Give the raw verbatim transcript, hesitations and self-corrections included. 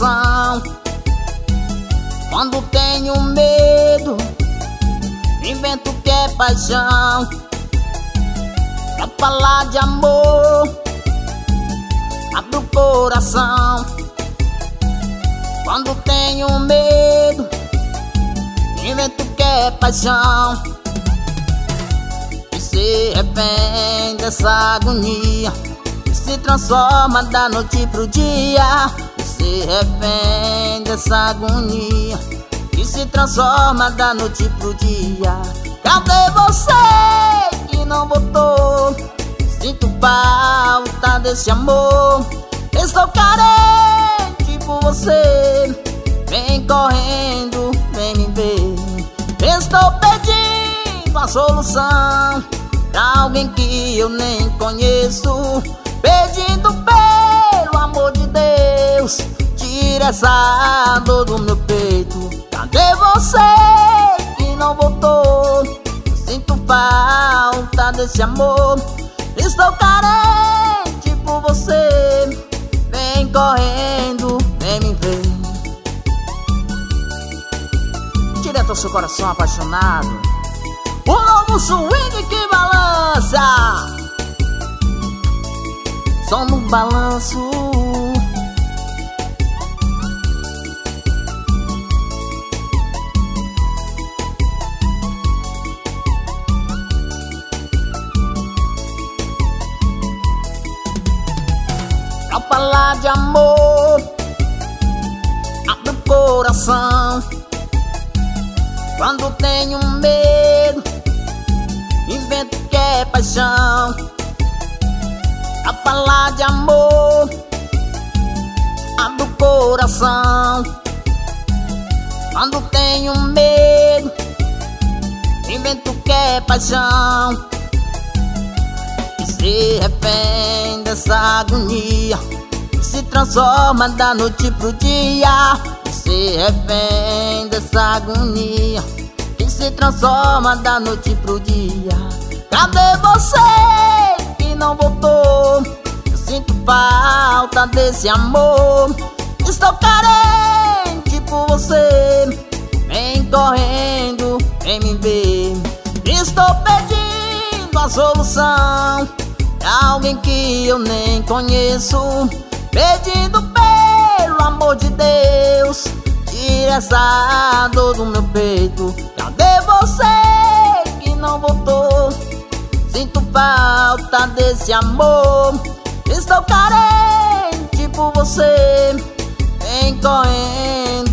coração. Quando tenho medo, invento que é paixão. Pra falar de amor, abro o coração. Quando tenho medo, invento que é paixão. E se refém dessa agonia, e se transforma da noite pro dia. E se refém dessa agonia, e se transforma da noite pro dia. Cadê você que não voltou? Sinto falta desse amor. Estou carente por você. Vem correndo, vem me ver. Estou pedindo a solução pra alguém que eu nem conheço. Pedindo pelo amor de Deus, tira essa dor do meu peito. Cadê você que não voltou? Sinto falta desse amor. Estou carente por você. Vem correndo, vem me ver. Direto ao seu coração apaixonado, o novo swing que balança. Som no balanço. Pra falar de amor, abre o coração. Quando tenho medo, invento que é paixão. Pra falar de amor, abro o coração. Quando tenho medo, invento que é paixão. E se refém dessa agonia, e se transforma da noite pro dia. E se refém dessa agonia, e se transforma da noite pro dia. Cadê você que não voltou? Eu sinto falta desse amor. Estou carente por você. Vem correndo, vem me ver. Estou pedindo a solução pra alguém que eu nem conheço. Pedindo pelo amor de Deus, tira essa dor do meu peito. Cadê você que não voltou? Sinto falta desse amor. Estou carente por você. Vem correndo,